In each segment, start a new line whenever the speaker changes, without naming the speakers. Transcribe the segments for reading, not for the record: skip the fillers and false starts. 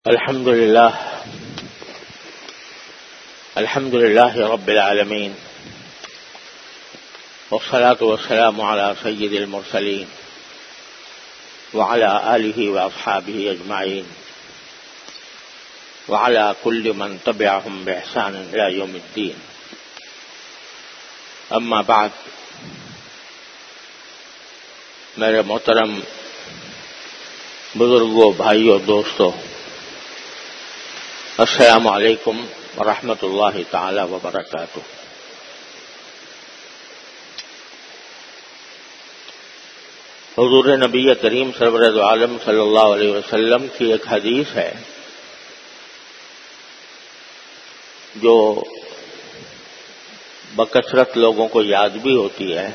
الحمد لله رب العالمين والصلاة والسلام على سيد المرسلين وعلى آله وأصحابه أجمعين وعلى كل من تبعهم بإحسان إلى يوم الدين. أما بعد، میرے محترم بزرگوں، بھائیوں، دوستوں، السلام علیکم ورحمۃ اللہ تعالی وبرکاتہ۔ حضور نبی کریم سرور عالم صلی اللہ علیہ وسلم کی ایک حدیث ہے جو بکثرت لوگوں کو یاد بھی ہوتی ہے،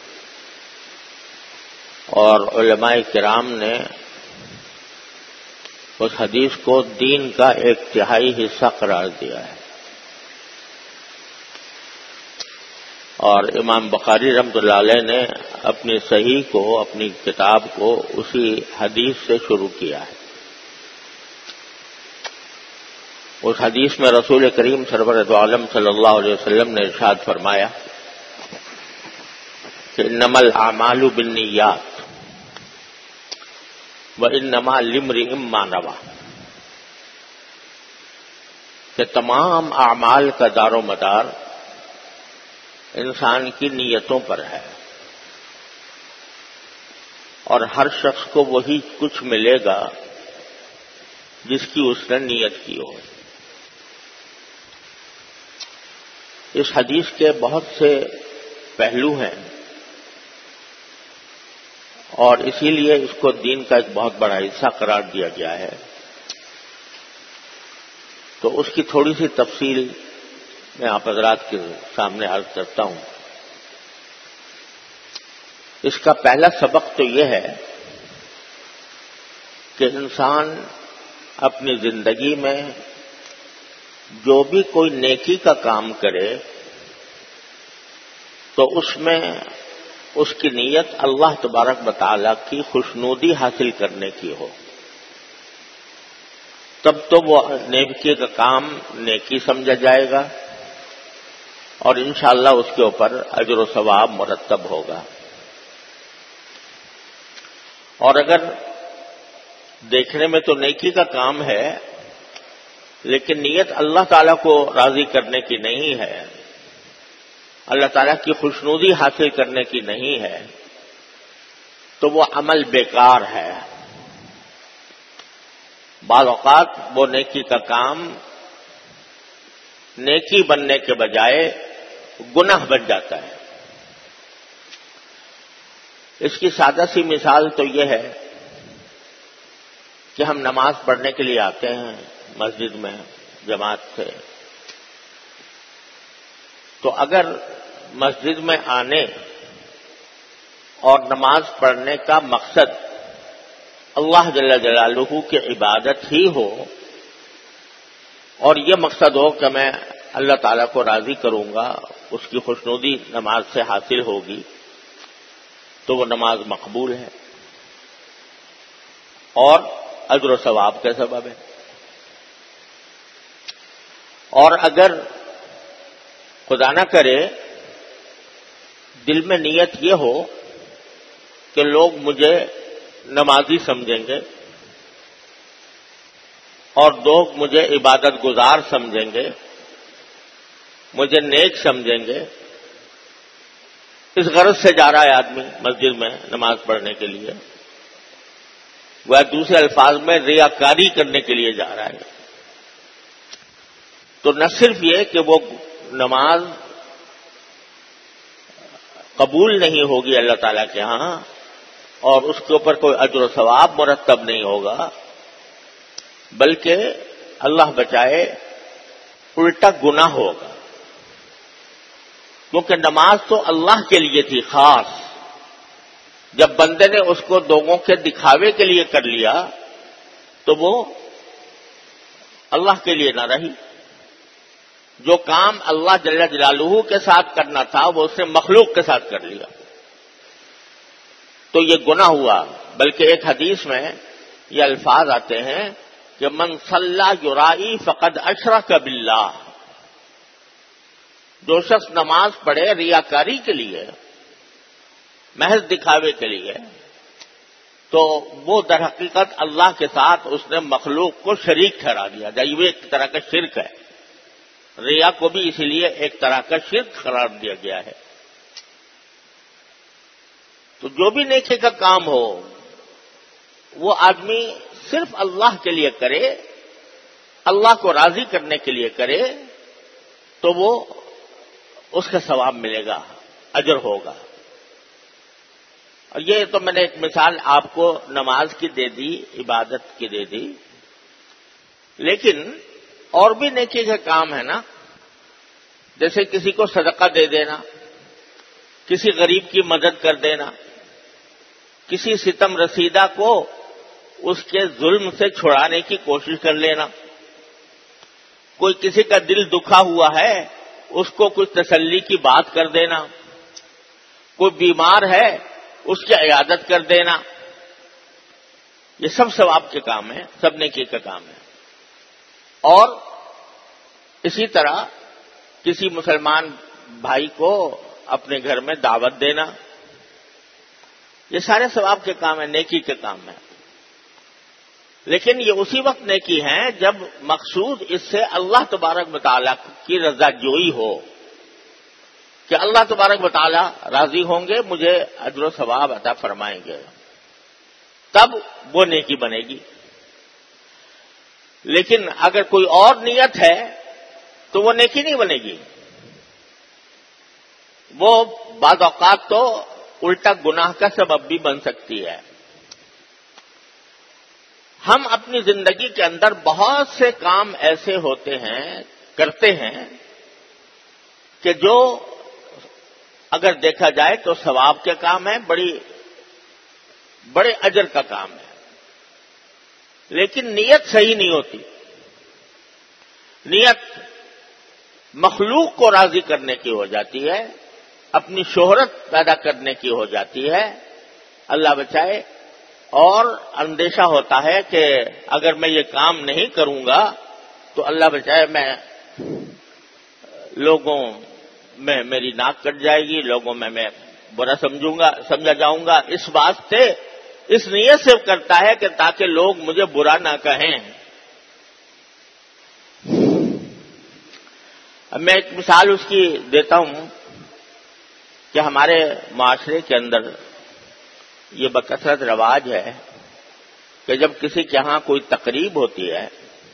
اور علماء کرام نے اس حدیث کو دین کا ایک تہائی حصہ قرار دیا ہے، اور امام بخاری رحمۃ اللہ علیہ نے اپنی صحیح کو، اپنی کتاب کو اسی حدیث سے شروع کیا ہے۔ اس حدیث میں رسول کریم سرور عالم صلی اللہ علیہ وسلم نے ارشاد فرمایا کہ انما الاعمال بالنیات وَإِنَّمَا لِامْرِئٍ مَّا نَوَىٰ، کہ تمام اعمال کا دار و مدار انسان کی نیتوں پر ہے، اور ہر شخص کو وہی کچھ ملے گا جس کی اس نے نیت کی ہو۔ اس حدیث کے بہت سے پہلو ہیں، اور اسی لیے اس کو دین کا ایک بہت بڑا حصہ قرار دیا گیا ہے۔ تو اس کی تھوڑی سی تفصیل میں آپ حضرات کے سامنے عرض کرتا ہوں۔ اس کا پہلا سبق تو یہ ہے کہ انسان اپنی زندگی میں جو بھی کوئی نیکی کا کام کرے تو اس میں اس کی نیت اللہ تبارک و تعالیٰ کی خوشنودی حاصل کرنے کی ہو، تب تو وہ نیکی کا کام نیکی سمجھا جائے گا، اور انشاءاللہ اس کے اوپر اجر و ثواب مرتب ہوگا۔ اور اگر دیکھنے میں تو نیکی کا کام ہے، لیکن نیت اللہ تعالیٰ کو راضی کرنے کی نہیں ہے، اللہ تعالیٰ کی خوشنودی حاصل کرنے کی نہیں ہے، تو وہ عمل بیکار ہے۔ بعض اوقات وہ نیکی کا کام نیکی بننے کے بجائے گناہ بن جاتا ہے۔ اس کی سادہ سی مثال تو یہ ہے کہ ہم نماز پڑھنے کے لیے آتے ہیں مسجد میں جماعت سے، تو اگر مسجد میں آنے اور نماز پڑھنے کا مقصد اللہ جل جلالہ کی عبادت ہی ہو، اور یہ مقصد ہو کہ میں اللہ تعالیٰ کو راضی کروں گا، اس کی خوشنودی نماز سے حاصل ہوگی، تو وہ نماز مقبول ہے اور اجر و ثواب کا سبب ہے۔ اور اگر خدا نہ کرے دل میں نیت یہ ہو کہ لوگ مجھے نمازی سمجھیں گے اور لوگ مجھے عبادت گزار سمجھیں گے، مجھے نیک سمجھیں گے، اس غرض سے جا رہا ہے آدمی مسجد میں نماز پڑھنے کے لیے، وہ دوسرے الفاظ میں ریاکاری کرنے کے لیے جا رہا ہے، تو نہ صرف یہ کہ وہ نماز قبول نہیں ہوگی اللہ تعالیٰ کے ہاں، اور اس کے اوپر کوئی اجر و ثواب مرتب نہیں ہوگا، بلکہ اللہ بچائے الٹا گناہ ہوگا، کیونکہ نماز تو اللہ کے لیے تھی خاص۔ جب بندے نے اس کو لوگوں کے دکھاوے کے لیے کر لیا تو وہ اللہ کے لیے نہ رہی۔ جو کام اللہ جل جلالہ کے ساتھ کرنا تھا وہ اس نے مخلوق کے ساتھ کر لیا، تو یہ گناہ ہوا۔ بلکہ ایک حدیث میں یہ الفاظ آتے ہیں کہ من صلی یرائی فقد اشرک باللہ، جو شخص نماز پڑھے ریاکاری کے لیے، محض دکھاوے کے لیے، تو وہ در حقیقت اللہ کے ساتھ اس نے مخلوق کو شریک ٹھہرا دیا جائے. یہ ایک طرح کا شرک ہے. ریا کو بھی اسی لیے ایک طرح کا شرک قرار دیا گیا ہے. تو جو بھی نیکی کا کام ہو وہ آدمی صرف اللہ کے لیے کرے، اللہ کو راضی کرنے کے لیے کرے، تو وہ اس کا ثواب ملے گا، اجر ہوگا. اور یہ تو میں نے ایک مثال آپ کو نماز کی دے دی، عبادت کی دے دی، لیکن اور بھی نیکی کا کام ہے نا. جیسے کسی کو صدقہ دے دینا، کسی غریب کی مدد کر دینا، کسی ستم رسیدہ کو اس کے ظلم سے چھڑانے کی کوشش کر لینا، کوئی کسی کا دل دکھا ہوا ہے اس کو کچھ تسلی کی بات کر دینا، کوئی بیمار ہے اس کی عیادت کر دینا، یہ سب ثواب کے کام ہیں، سب نیکی کا کام ہے. اور اسی طرح کسی مسلمان بھائی کو اپنے گھر میں دعوت دینا، یہ سارے ثواب کے کام ہیں، نیکی کے کام ہیں. لیکن یہ اسی وقت نیکی ہیں جب مقصود اس سے اللہ تبارک و تعالیٰ کی رضا جوئی ہو، کہ اللہ تبارک و تعالیٰ راضی ہوں گے، مجھے اجر و ثواب عطا فرمائیں گے، تب وہ نیکی بنے گی. لیکن اگر کوئی اور نیت ہے تو وہ نیکی نہیں بنے گی. وہ بعض اوقات تو الٹا گناہ کا سبب بھی بن سکتی ہے. ہم اپنی زندگی کے اندر بہت سے کام ایسے ہوتے ہیں، کرتے ہیں، کہ جو اگر دیکھا جائے تو ثواب کے کام ہیں، بڑے اجر کا کام ہے، لیکن نیت صحیح نہیں ہوتی. نیت مخلوق کو راضی کرنے کی ہو جاتی ہے، اپنی شہرت پیدا کرنے کی ہو جاتی ہے، اللہ بچائے. اور اندیشہ ہوتا ہے کہ اگر میں یہ کام نہیں کروں گا تو اللہ بچائے میں لوگوں میں میری ناک کٹ جائے گی، لوگوں میں برا سمجھا جاؤں گا. اس واسطے اس نیت سے کرتا ہے کہ تاکہ لوگ مجھے برا نہ کہیں. اب میں ایک مثال اس کی دیتا ہوں کہ ہمارے معاشرے کے اندر یہ بکثرت رواج ہے کہ جب کسی کے ہاں کوئی تقریب ہوتی ہے،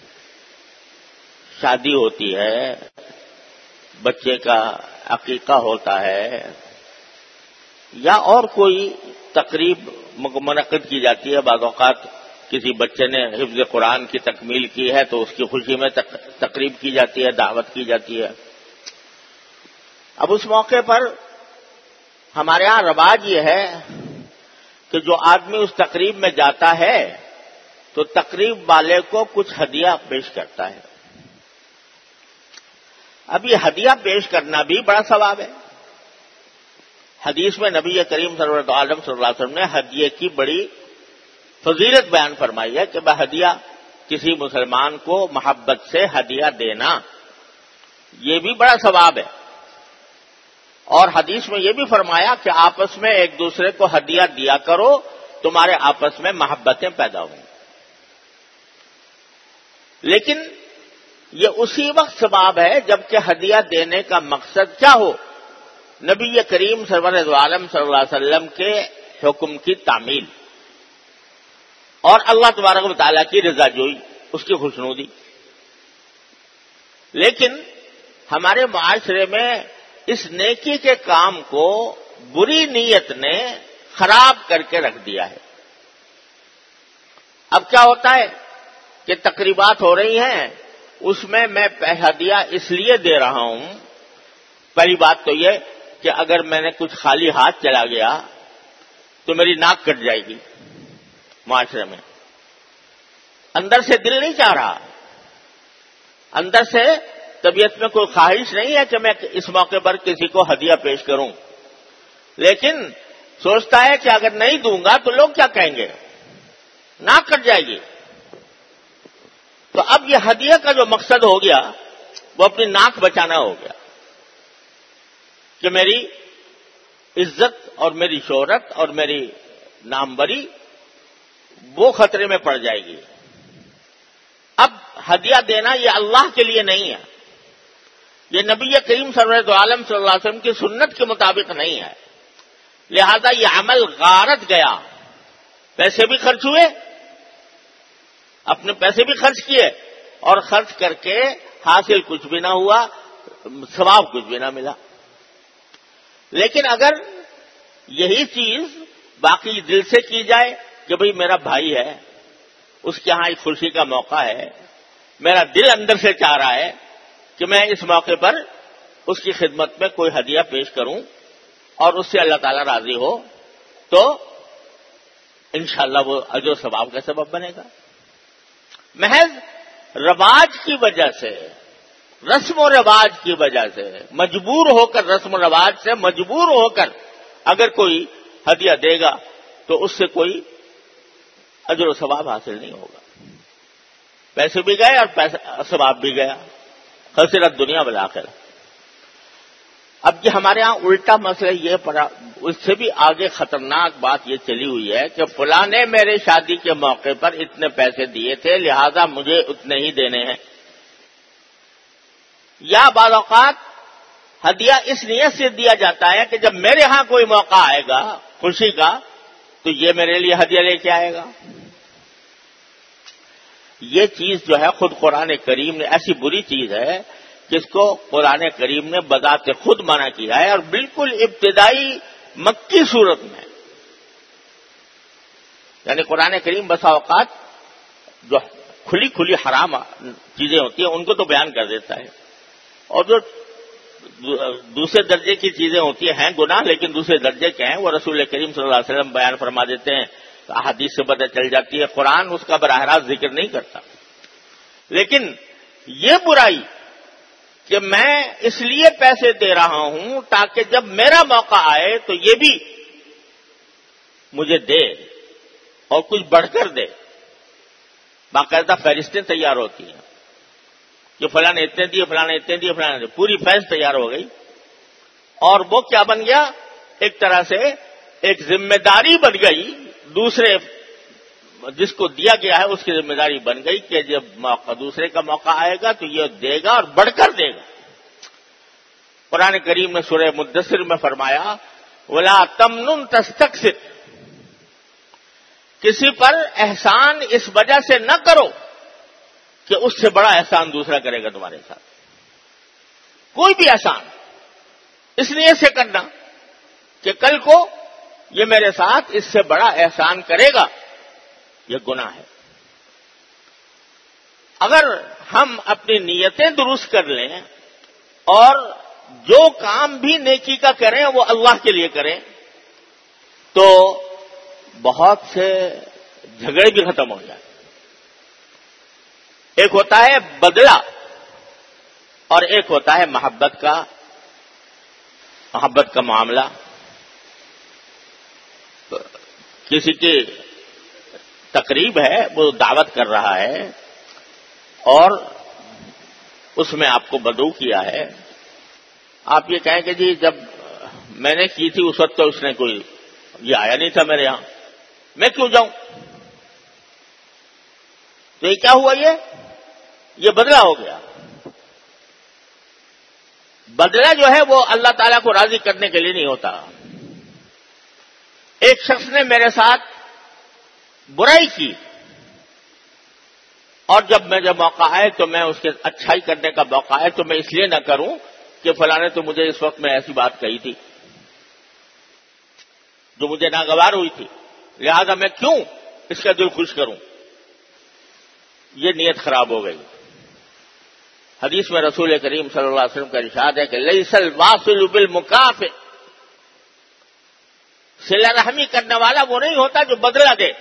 شادی ہوتی ہے، بچے کا عقیقہ ہوتا ہے، یا اور کوئی تقریب منعقد کی جاتی ہے. بعض اوقات کسی بچے نے حفظ قرآن کی تکمیل کی ہے تو اس کی خوشی میں تقریب کی جاتی ہے، دعوت کی جاتی ہے. اب اس موقع پر ہمارے ہاں رواج یہ ہے کہ جو آدمی اس تقریب میں جاتا ہے تو تقریب والے کو کچھ ہدیہ پیش کرتا ہے. اب یہ ہدیہ پیش کرنا بھی بڑا ثواب ہے. حدیث میں نبی کریم صلی اللہ علیہ وسلم نے ہدیے کی بڑی فضیلت بیان فرمائی ہے کہ ہدیہ کسی مسلمان کو محبت سے ہدیہ دینا یہ بھی بڑا ثواب ہے. اور حدیث میں یہ بھی فرمایا کہ آپس میں ایک دوسرے کو ہدیہ دیا کرو، تمہارے آپس میں محبتیں پیدا ہوں. لیکن یہ اسی وقت ثواب ہے جبکہ ہدیہ دینے کا مقصد کیا ہو؟ نبی کریم سرور عالم صلی اللہ علیہ وسلم کے حکم کی تعمیل اور اللہ تبارک و تعالیٰ کی رضا جوئی، اس کی خوشنودی. لیکن ہمارے معاشرے میں اس نیکی کے کام کو بری نیت نے خراب کر کے رکھ دیا ہے. اب کیا ہوتا ہے کہ تقریبات ہو رہی ہیں، اس میں ہدیہ اس لیے دے رہا ہوں. پہلی بات تو یہ کہ اگر میں نے کچھ خالی ہاتھ چلا گیا تو میری ناک کٹ جائے گی. معاشرے میں اندر سے دل نہیں چاہ رہا، اندر سے طبیعت میں کوئی خواہش نہیں ہے کہ میں اس موقع پر کسی کو ہدیہ پیش کروں، لیکن سوچتا ہے کہ اگر نہیں دوں گا تو لوگ کیا کہیں گے، ناک کٹ جائے گی. تو اب یہ ہدیہ کا جو مقصد ہو گیا وہ اپنی ناک بچانا ہو گیا کہ میری عزت اور میری شہرت اور میری ناموری وہ خطرے میں پڑ جائے گی. اب ہدیہ دینا یہ اللہ کے لیے نہیں ہے، یہ نبی کریم سرورت عالم صلی اللہ علیہ وسلم کی سنت کے مطابق نہیں ہے. لہذا یہ عمل غارت گیا، پیسے بھی خرچ ہوئے، اپنے پیسے بھی خرچ کیے، اور خرچ کر کے حاصل کچھ بھی نہ ہوا، ثواب کچھ بھی نہ ملا. لیکن اگر یہی چیز باقی دل سے کی جائے کہ بھئی میرا بھائی ہے، اس کے ہاں ایک خوشی کا موقع ہے، میرا دل اندر سے چاہ رہا ہے کہ میں اس موقع پر اس کی خدمت میں کوئی ہدیہ پیش کروں اور اس سے اللہ تعالیٰ راضی ہو، تو انشاءاللہ وہ اجر و ثواب کا سبب بنے گا. محض رواج کی وجہ سے، رسم و رواج کی وجہ سے، مجبور ہو کر، رسم و رواج سے مجبور ہو کر اگر کوئی ہدیہ دے گا تو اس سے کوئی اجر و ثواب حاصل نہیں ہوگا. پیسے بھی گئے اور ثواب بھی گیا، خسرت دنیا بالآخرہ. اب یہ ہمارے ہاں الٹا مسئلہ یہ پڑا، اس سے بھی آگے خطرناک بات یہ چلی ہوئی ہے کہ فلاں نے میرے شادی کے موقع پر اتنے پیسے دیے تھے لہذا مجھے اتنے ہی دینے ہیں. یا بعض اوقات ہدیہ اس نیت سے دیا جاتا ہے کہ جب میرے ہاں کوئی موقع آئے گا خوشی کا تو یہ میرے لیے ہدیہ لے کے آئے گا. یہ چیز جو ہے خود قرآن کریم نے، ایسی بری چیز ہے جس کو قرآن کریم نے بذات خود منع کیا ہے، اور بالکل ابتدائی مکی صورت میں. یعنی قرآن کریم بسا اوقات جو کھلی کھلی حرام چیزیں ہوتی ہیں ان کو تو بیان کر دیتا ہے، اور جو دوسرے درجے کی چیزیں ہوتی ہیں گناہ لیکن دوسرے درجے کے ہیں، وہ رسول کریم صلی اللہ علیہ وسلم بیان فرما دیتے ہیں. احادیث سے پتہ چل جاتی ہے، قرآن اس کا براہ راست ذکر نہیں کرتا. لیکن یہ برائی کہ میں اس لیے پیسے دے رہا ہوں تاکہ جب میرا موقع آئے تو یہ بھی مجھے دے اور کچھ بڑھ کر دے. باقاعدہ فہرستیں تیار ہوتی ہیں کہ فلاں نے اتنے دیے، فلاں نے اتنے دیے، فلاں نے، پوری فہرست تیار ہو گئی. اور وہ کیا بن گیا؟ ایک طرح سے ایک ذمہ داری بن گئی، دوسرے جس کو دیا گیا ہے اس کی ذمہ داری بن گئی کہ جب دوسرے کا موقع آئے گا تو یہ دے گا اور بڑھ کر دے گا. قرآن کریم نے سورہ مدثر میں فرمایا وَلَا تَمْنُن تَسْتَكْثِرْ، کسی پر احسان اس وجہ سے نہ کرو کہ اس سے بڑا احسان دوسرا کرے گا تمہارے ساتھ. کوئی بھی احسان اس لیے سے کرنا کہ کل کو یہ میرے ساتھ اس سے بڑا احسان کرے گا، یہ گناہ ہے. اگر ہم اپنی نیتیں درست کر لیں اور جو کام بھی نیکی کا کریں وہ اللہ کے لیے کریں تو بہت سے جھگڑے بھی ختم ہو جائیں. ایک ہوتا ہے بدلہ اور ایک ہوتا ہے محبت کا معاملہ. کسی کی تقریب ہے، وہ دعوت کر رہا ہے اور اس میں آپ کو بدعو کیا ہے. آپ یہ کہیں کہ جی جب میں نے کی تھی اس وقت تو اس نے کوئی یہ آیا نہیں تھا میرے ہاں، میں کیوں جاؤں؟ تو یہ کیا ہوا؟ یہ بدلہ ہو گیا. بدلہ جو ہے وہ اللہ تعالیٰ کو راضی کرنے کے لیے نہیں ہوتا. ایک شخص نے میرے ساتھ برائی کی اور جب موقع آئے تو میں اس کے اچھائی کرنے کا موقع آئے تو میں اس لیے نہ کروں کہ فلاں نے تو مجھے اس وقت میں ایسی بات کہی تھی جو مجھے ناگوار ہوئی تھی، لہذا میں کیوں اس کا دل خوش کروں. یہ نیت خراب ہو گئی. حدیث میں رسول کریم صلی اللہ علیہ وسلم کا ارشاد ہے کہ لیس الواصل بالمکافئ، صلہ رحمی کرنے والا وہ نہیں ہوتا جو بدلہ دے،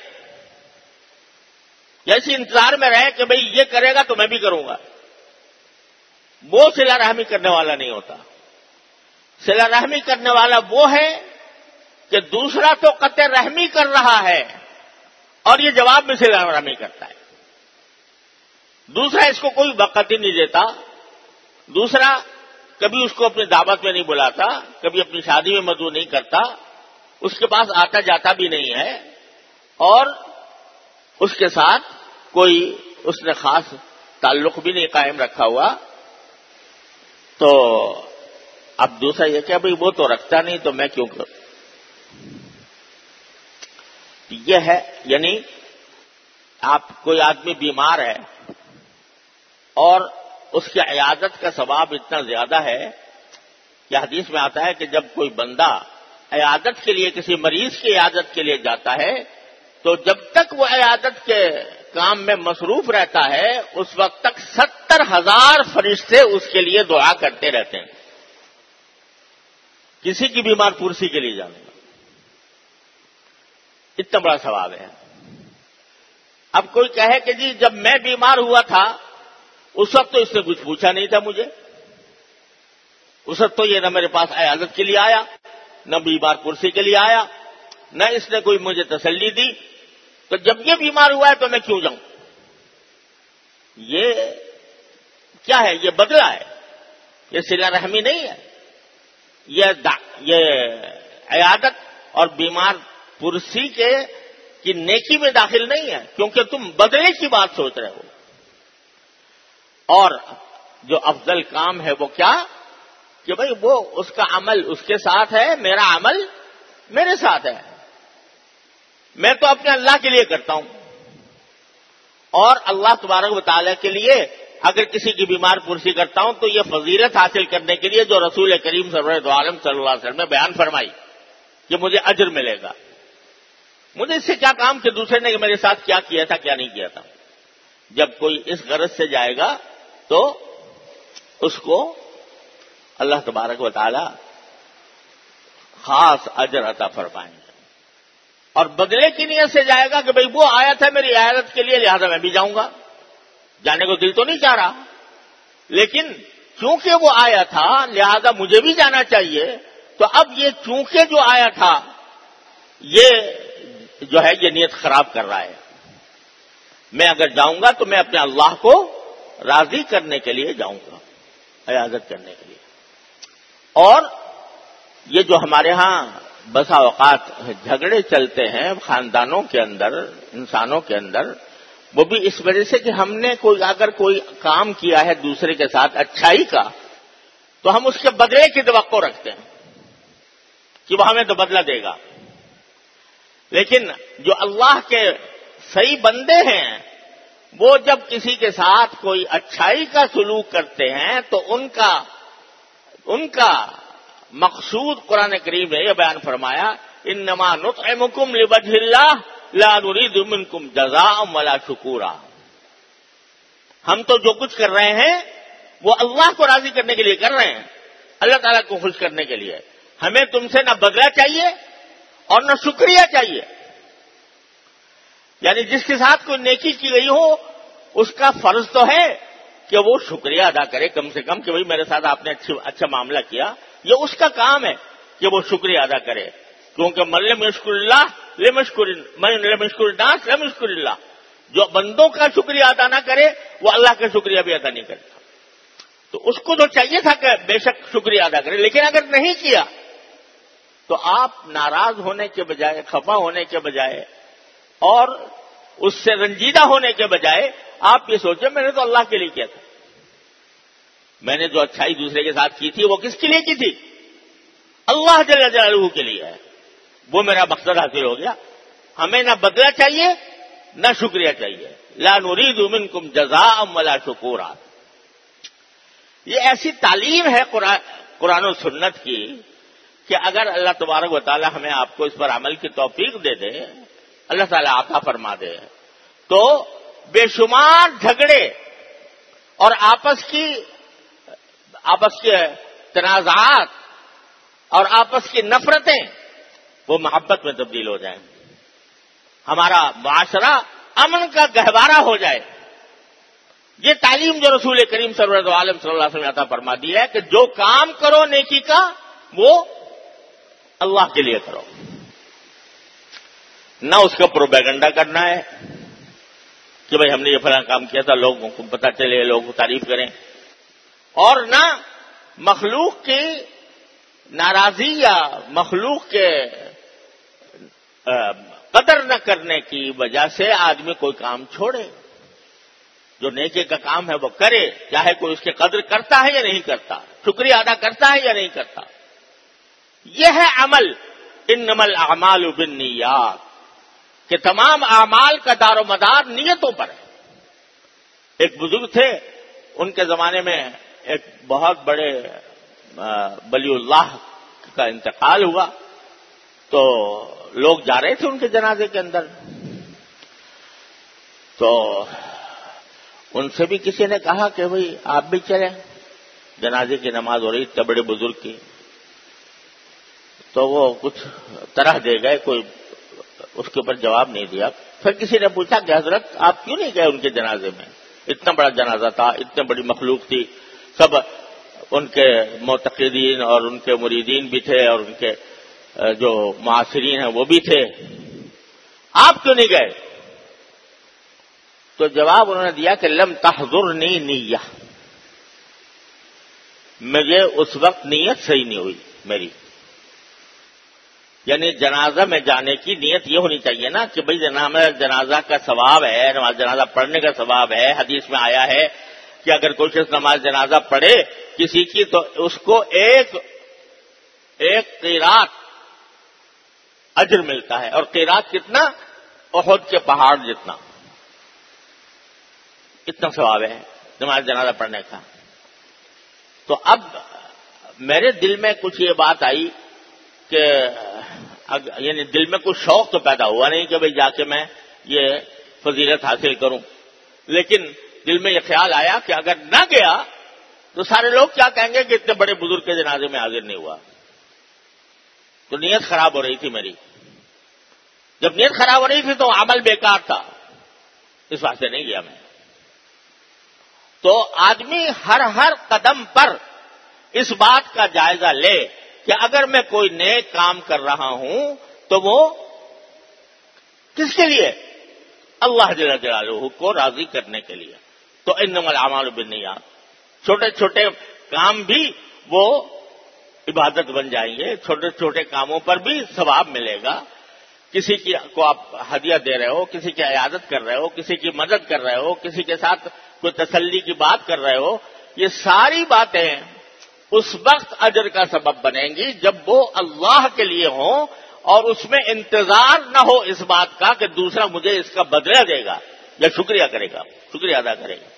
جیسے انتظار میں رہے کہ بھئی یہ کرے گا تو میں بھی کروں گا. وہ صلہ رحمی کرنے والا نہیں ہوتا. صلہ رحمی کرنے والا وہ ہے کہ دوسرا تو قطع رحمی کر رہا ہے اور یہ جواب میں صلہ رحمی کرتا ہے. دوسرا اس کو کوئی وقت ہی نہیں دیتا، دوسرا کبھی اس کو اپنی دعوت میں نہیں بلاتا، کبھی اپنی شادی میں مدعو نہیں کرتا، اس کے پاس آتا جاتا بھی نہیں ہے، اور اس کے ساتھ کوئی اس نے خاص تعلق بھی نہیں قائم رکھا ہوا. تو اب دوسرا یہ کہ بھئی وہ تو رکھتا نہیں تو میں کیوں کروں. یہ ہے، یعنی آپ کوئی آدمی بیمار ہے اور اس کی عیادت کا ثواب اتنا زیادہ ہے کہ حدیث میں آتا ہے کہ جب کوئی بندہ عیادت کے لیے کسی مریض کی عیادت کے لیے جاتا ہے تو جب تک وہ عیادت کے کام میں مصروف رہتا ہے اس وقت تک 70,000 فرشتے اس کے لیے دعا کرتے رہتے ہیں. کسی کی بیمار پرسی کے لیے جانے کا اتنا بڑا ثواب ہے. اب کوئی کہے کہ جی جب میں بیمار ہوا تھا اس وقت تو اس نے کچھ پوچھا نہیں تھا مجھے، اس وقت تو یہ نہ میرے پاس عیادت کے لیے آیا، نہ بیمار پرسی کے لیے آیا، نہ اس نے کوئی مجھے تسلی دی، تو جب یہ بیمار ہوا ہے تو میں کیوں جاؤں. یہ کیا ہے؟ یہ بدلہ ہے، یہ صلہ رحمی نہیں ہے، یہ عیادت اور بیمار پرسی کی نیکی میں داخل نہیں ہے، کیونکہ تم بدلے کی بات سوچ رہے ہو. اور جو افضل کام ہے وہ کیا کہ بھئی وہ اس کا عمل اس کے ساتھ ہے، میرا عمل میرے ساتھ ہے. میں تو اپنے اللہ کے لیے کرتا ہوں، اور اللہ تبارک و تعالیٰ کے لیے اگر کسی کی بیمار پرسی کرتا ہوں تو یہ فضیلت حاصل کرنے کے لیے جو رسول کریم سرور دو عالم صلی اللہ علیہ وسلم نے بیان فرمائی کہ مجھے اجر ملے گا. مجھے اس سے کیا کام کہ دوسرے نے میرے ساتھ کیا کیا تھا کیا نہیں کیا تھا. جب کوئی اس غرض سے جائے گا تو اس کو اللہ تبارک و تعالی خاص اجر عطا فرمائیں گے. اور بدلے کی نیت سے جائے گا کہ بھئی وہ آیا تھا میری عیادت کے لیے لہذا میں بھی جاؤں گا، جانے کو دل تو نہیں چاہ رہا، لیکن چونکہ وہ آیا تھا لہذا مجھے بھی جانا چاہیے. تو اب یہ چونکہ جو آیا تھا یہ جو ہے یہ نیت خراب کر رہا ہے. میں اگر جاؤں گا تو میں اپنے اللہ کو راضی کرنے کے لیے جاؤں گا، عیادت کرنے کے لیے. اور یہ جو ہمارے ہاں بسا اوقات جھگڑے چلتے ہیں خاندانوں کے اندر، انسانوں کے اندر، وہ بھی اس وجہ سے کہ ہم نے اگر کوئی کام کیا ہے دوسرے کے ساتھ اچھائی کا تو ہم اس کے بدلے کی توقع رکھتے ہیں کہ وہ ہمیں تو بدلہ دے گا. لیکن جو اللہ کے صحیح بندے ہیں وہ جب کسی کے ساتھ کوئی اچھائی کا سلوک کرتے ہیں تو ان کا مقصود قرآن کریم نے یہ بیان فرمایا انما نطعمکم لوجہ اللہ لا نرید منکم جزاء ولا شکورا. ہم تو جو کچھ کر رہے ہیں وہ اللہ کو راضی کرنے کے لیے کر رہے ہیں، اللہ تعالیٰ کو خوش کرنے کے لیے. ہمیں تم سے نہ بدلہ چاہیے اور نہ شکریہ چاہیے. یعنی جس کے ساتھ کوئی نیکی کی گئی ہو اس کا فرض تو ہے کہ وہ شکریہ ادا کرے کم سے کم کہ بھئی میرے ساتھ آپ نے اچھا معاملہ کیا. یہ اس کا کام ہے کہ وہ شکریہ ادا کرے، کیونکہ من لم یشکر اللہ من لم یشکر الناس لم یشکر اللہ. جو بندوں کا شکریہ ادا نہ کرے وہ اللہ کا شکریہ بھی ادا نہیں کرتا. تو اس کو تو چاہیے تھا کہ بے شک شکریہ ادا کرے، لیکن اگر نہیں کیا تو آپ ناراض ہونے کے بجائے، خفا ہونے کے بجائے اور اس سے رنجیدہ ہونے کے بجائے آپ یہ سوچیں میں نے تو اللہ کے لیے کیا تھا. میں نے جو اچھائی دوسرے کے ساتھ کی تھی وہ کس کے لیے کی تھی؟ اللہ جل جلالہ کے لیے ہے. وہ میرا مقصد حاصل ہو گیا. ہمیں نہ بدلہ چاہیے نہ شکریہ چاہیے. لا نرید منکم جزاء ولا شکورا. یہ ایسی تعلیم ہے قرآن و سنت کی کہ اگر اللہ تبارک و تعالی ہمیں آپ کو اس پر عمل کی توفیق دے دے، اللہ تعالیٰ عطا فرما دے، تو بے شمار جھگڑے اور آپس کے تنازعات اور آپس کی نفرتیں وہ محبت میں تبدیل ہو جائیں، ہمارا معاشرہ امن کا گہوارہ ہو جائے. یہ تعلیم جو رسول کریم صلی اللہ علیہ وسلم نے عطا فرما دی ہے کہ جو کام کرو نیکی کا وہ اللہ کے لیے کرو، نہ اس کا پروپیگنڈا کرنا ہے کہ بھئی ہم نے یہ فلاں کام کیا تھا، لوگوں کو پتہ چلے، لوگ تعریف کریں، اور نہ مخلوق کی ناراضی یا مخلوق کے قدر نہ کرنے کی وجہ سے آدمی کوئی کام چھوڑے۔ جو نیکی کا کام ہے وہ کرے، چاہے کوئی اس کی قدر کرتا ہے یا نہیں کرتا، شکریہ ادا کرتا ہے یا نہیں کرتا۔ یہ ہے عمل، انما الاعمال بالنیات، کہ تمام اعمال کا دار و مدار نیتوں پر ہے۔ ایک بزرگ تھے، ان کے زمانے میں ایک بہت بڑے ولی اللہ کا انتقال ہوا، تو لوگ جا رہے تھے ان کے جنازے کے اندر، تو ان سے بھی کسی نے کہا کہ بھئی آپ بھی چلیں، جنازے کی نماز ہو رہی اتنے بڑے بزرگ کی، تو وہ کچھ طرح دے گئے، کوئی اس کے اوپر جواب نہیں دیا۔ پھر کسی نے پوچھا کہ حضرت آپ کیوں نہیں گئے ان کے جنازے میں؟ اتنا بڑا جنازہ تھا، اتنے بڑی مخلوق تھی، سب ان کے معتقدین اور ان کے مریدین بھی تھے اور ان کے جو معاصرین ہیں وہ بھی تھے، آپ کیوں نہیں گئے؟ تو جواب انہوں نے دیا کہ لم تحضرنی نیہ، مجھے اس وقت نیت صحیح نہیں ہوئی میری۔ یعنی جنازہ میں جانے کی نیت یہ ہونی چاہیے نا کہ بھئی جنازہ کا ثواب ہے، نماز جنازہ پڑھنے کا ثواب ہے، حدیث میں آیا ہے کہ اگر کوئی شخص نماز جنازہ پڑھے کسی کی تو اس کو ایک قیراط اجر ملتا ہے، اور قیراط کتنا؟ احد کے پہاڑ جتنا، اتنا ثواب ہے نماز جنازہ پڑھنے کا۔ تو اب میرے دل میں کچھ یہ بات آئی کہ یعنی دل میں کچھ شوق تو پیدا ہوا نہیں کہ بھئی جا کے میں یہ فضیلت حاصل کروں، لیکن دل میں یہ خیال آیا کہ اگر نہ گیا تو سارے لوگ کیا کہیں گے کہ اتنے بڑے بزرگ کے جنازے میں حاضر نہیں ہوا۔ تو نیت خراب ہو رہی تھی میری، جب نیت خراب ہو رہی تھی تو عمل بیکار تھا، اس واسطے نہیں گیا میں۔ تو آدمی ہر قدم پر اس بات کا جائزہ لے کہ اگر میں کوئی نیک کام کر رہا ہوں تو وہ کس کے لیے؟ اللہ جل جلالہ کو راضی کرنے کے لیے۔ تو انما الاعمال بالنیات، چھوٹے چھوٹے کام بھی وہ عبادت بن جائیں گے، چھوٹے چھوٹے کاموں پر بھی ثواب ملے گا۔ کسی کو آپ ہدیہ دے رہے ہو، کسی کی عیادت کر رہے ہو، کسی کی مدد کر رہے ہو، کسی کے ساتھ کوئی تسلی کی بات کر رہے ہو، یہ ساری باتیں اس وقت اجر کا سبب بنیں گی جب وہ اللہ کے لیے ہوں اور اس میں انتظار نہ ہو اس بات کا کہ دوسرا مجھے اس کا بدلہ دے گا یا شکریہ کرے گا، شکریہ ادا کرے گا۔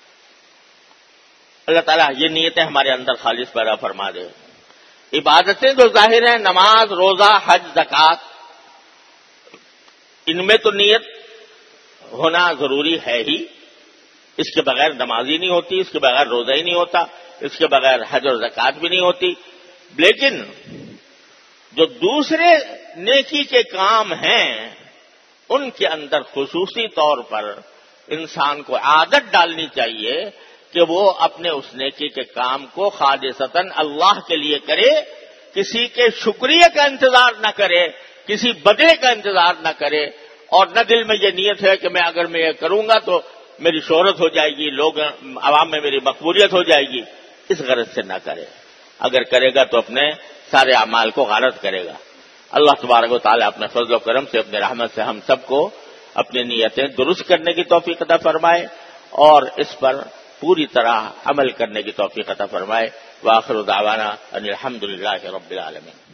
اللہ تعالیٰ یہ نیتیں ہمارے اندر خالص پیدا فرما دے۔ عبادتیں جو ظاہر ہیں، نماز، روزہ، حج، زکوٰۃ، ان میں تو نیت ہونا ضروری ہے ہی، اس کے بغیر نماز ہی نہیں ہوتی، اس کے بغیر روزہ ہی نہیں ہوتا، اس کے بغیر حج اور زکوٰۃ بھی نہیں ہوتی۔ لیکن جو دوسرے نیکی کے کام ہیں ان کے اندر خصوصی طور پر انسان کو عادت ڈالنی چاہیے کہ وہ اپنے اس نیکی کے کام کو خالصتاً اللہ کے لیے کرے، کسی کے شکریہ کا انتظار نہ کرے، کسی بدلے کا انتظار نہ کرے، اور نہ دل میں یہ نیت ہے کہ اگر میں یہ کروں گا تو میری شہرت ہو جائے گی، لوگ عوام میں میری مقبولیت ہو جائے گی، اس غرض سے نہ کرے۔ اگر کرے گا تو اپنے سارے اعمال کو غلط کرے گا۔ اللہ تبارک و تعالیٰ اپنے فضل و کرم سے، اپنے رحمت سے ہم سب کو اپنی نیتیں درست کرنے کی توفیق عطا فرمائے اور اس پر پوری طرح عمل کرنے کی توفیق عطا فرمائے۔ وآخر دعوانا ان الحمد للہ رب العالمین۔